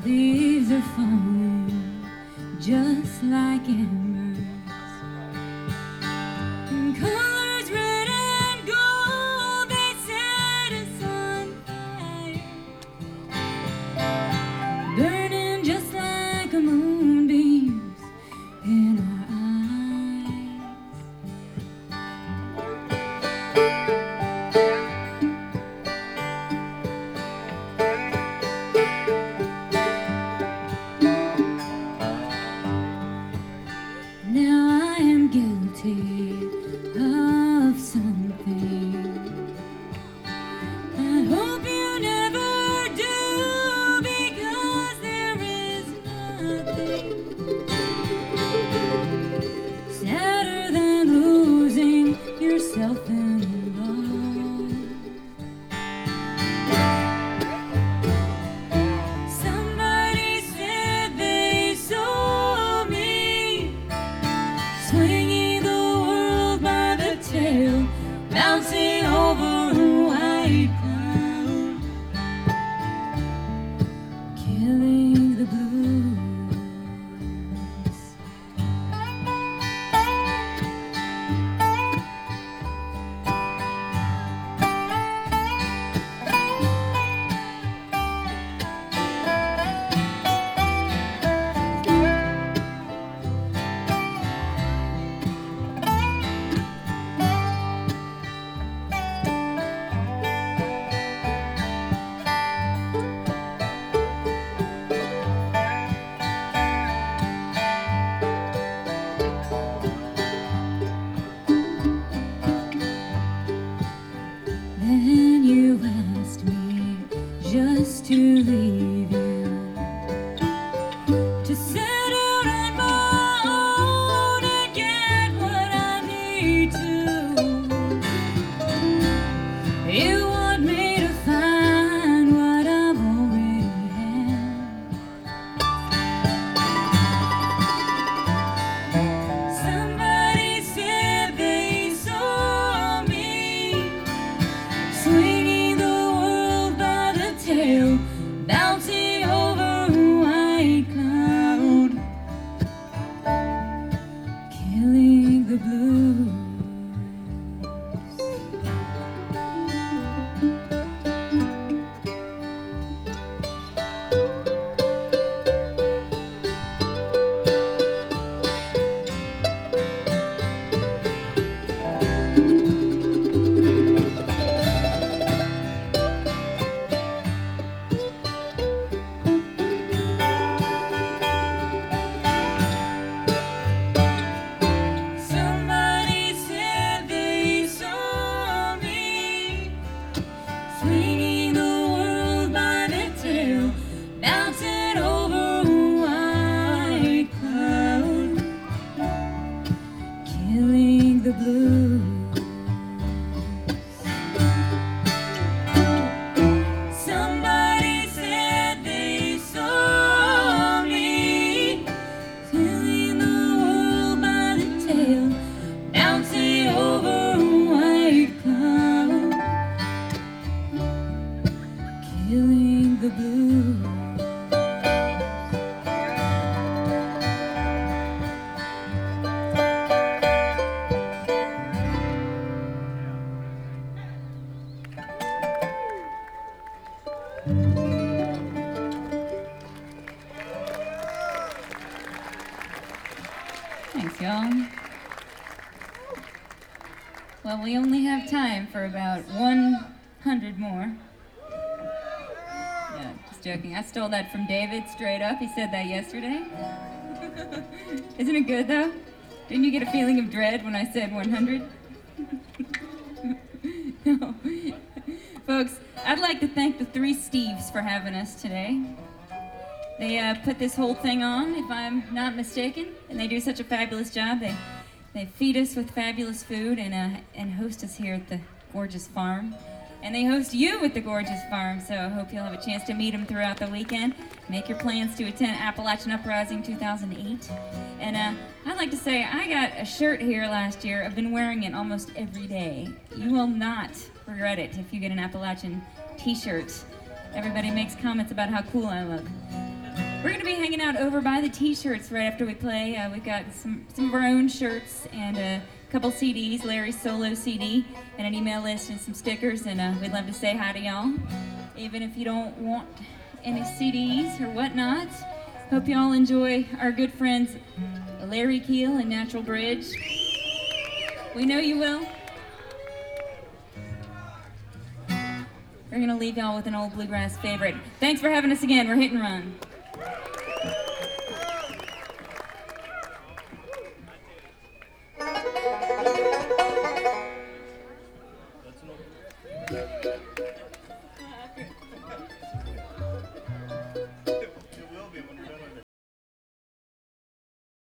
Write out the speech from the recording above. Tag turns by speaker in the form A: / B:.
A: Leaves are falling just like embers. And colors red and gold, they set us on fire, burning just like a moonbeams in our of something I hope you never do, because there is nothing sadder than losing yourself in love. Somebody said they saw me swinging bouncing over a white cloud, killing the blues. Then you asked me just to leave you, to set out on my own and get what I need to. You want me to find what I've already had. Somebody said they saw me swinging the world by the tail, bouncing over a white cloud, killing the blues. Swinging the world by the tail, bouncing over a white cloud, killing the blues. Somebody said they saw me swinging the world by the tail, bouncing over a white cloud, killing the blues. Thanks, y'all. Well, we only have time for about 100 more. Yeah, just joking. I stole that from David straight up. He said that yesterday. Isn't it good, though? Didn't you get a feeling of dread when I said 100? No. Folks, I'd like to thank the three Steves for having us today. They put this whole thing on, if I'm not mistaken, and they do such a fabulous job. They feed us with fabulous food and host us here at the gorgeous farm. And they host you at the gorgeous farm, so I hope you'll have a chance to meet them throughout the weekend. Make your plans to attend Appalachian Uprising 2008. And I'd like to say I got a shirt here last year. I've been wearing it almost every day. You will not regret it if you get an Appalachian t-shirt. Everybody makes comments about how cool I look. We're going to be hanging out over by the t-shirts right after we play. We've got some of our own shirts and a couple CDs, Larry's solo CD, and an email list and some stickers, and we'd love to say hi to y'all, even if you don't want any CDs or whatnot. Hope y'all enjoy our good friends Larry Keel and Natural Bridge. We know you will. We're going to leave y'all with an old bluegrass favorite. Thanks for having us again. We're Hit and Run.